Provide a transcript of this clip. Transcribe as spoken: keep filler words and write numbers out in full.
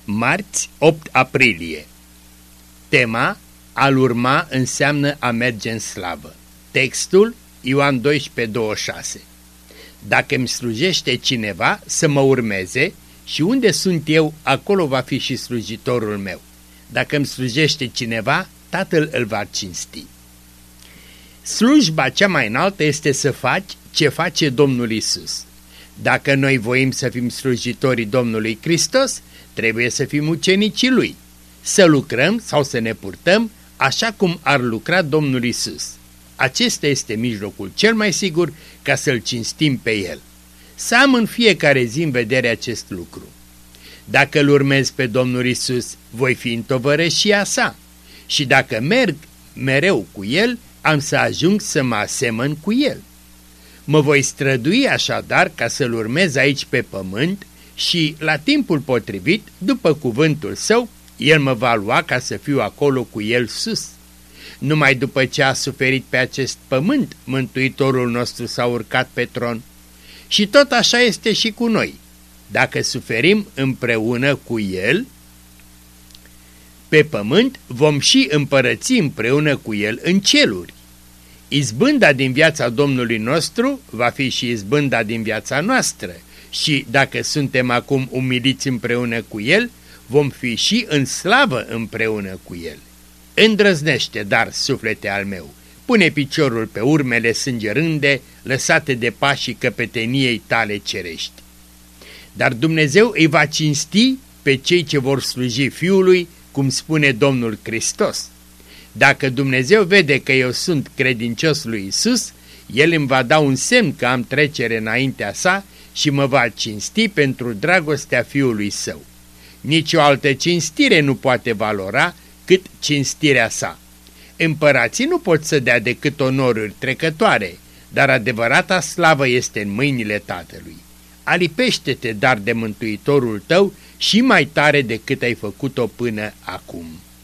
Marți, opt aprilie. Tema: a-L urma înseamnă a merge în slavă. Textul: Ioan doisprezece, douăzeci și șase. Dacă îmi slujește cineva, să mă urmeze, și unde sunt eu, acolo va fi și slujitorul meu. Dacă îmi slujește cineva, Tatăl îl va cinsti. Slujba cea mai înaltă este să faci ce face Domnul Iisus. Dacă noi voim să fim slujitorii Domnului Hristos, trebuie să fim ucenicii Lui, să lucrăm sau să ne purtăm așa cum ar lucra Domnul Iisus. Acesta este mijlocul cel mai sigur ca să-L cinstim pe El. Să am în fiecare zi în vedere acest lucru. Dacă îl urmez pe Domnul Iisus, voi fi în tovărășia sa, și dacă merg mereu cu El, am să ajung să mă asemăn cu El. Mă voi strădui așadar ca să-L urmez aici pe pământ și, la timpul potrivit, după cuvântul Său, El mă va lua ca să fiu acolo cu El sus. Numai după ce a suferit pe acest pământ, Mântuitorul nostru s-a urcat pe tron. Și tot așa este și cu noi. Dacă suferim împreună cu El pe pământ, vom și împărăți împreună cu El în ceruri. Izbânda din viața Domnului nostru va fi și izbânda din viața noastră și, dacă suntem acum umiliți împreună cu El, vom fi și în slavă împreună cu El. Îndrăznește, dar, suflete al meu, pune piciorul pe urmele sângerânde lăsate de pașii căpeteniei tale cerești. Dar Dumnezeu îi va cinsti pe cei ce vor sluji Fiului, cum spune Domnul Hristos. Dacă Dumnezeu vede că eu sunt credincios lui Isus, El îmi va da un semn că am trecere înaintea sa și mă va cinsti pentru dragostea Fiului Său. Nici o altă cinstire nu poate valora cât cinstirea sa. Împărații nu pot să dea decât onoruri trecătoare, dar adevărata slavă este în mâinile Tatălui. Alipește-te, dar, de Mântuitorul tău și mai tare decât ai făcut-o până acum.